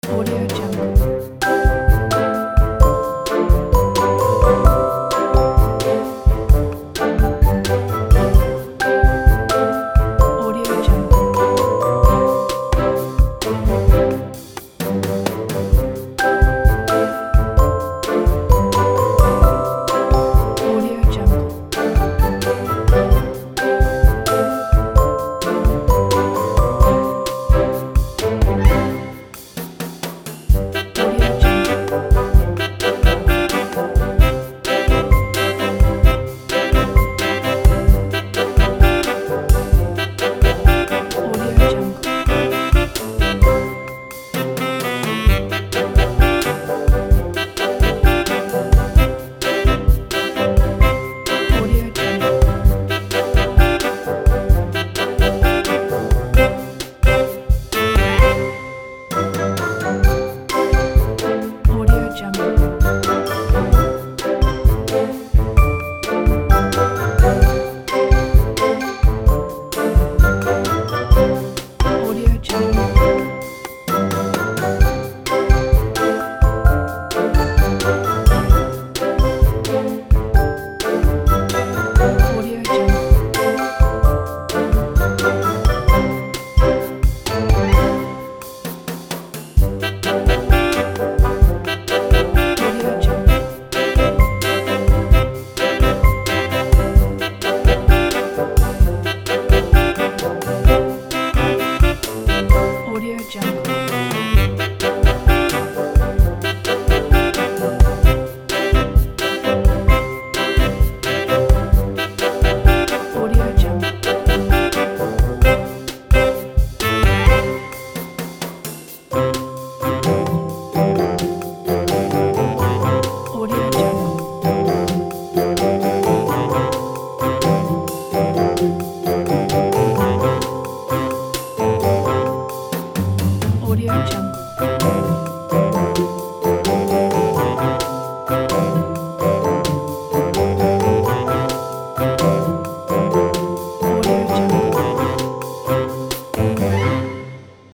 Audio Jungle. Audio Jungle. Audio Jungle. Audio Jungle. Audio Jungle. Audio Jungle. Audio Jungle. Audio Jungle. Audio Jungle. Audio Jungle. Audio Jungle. Audio Jungle. Audio Jungle. Audio Jungle.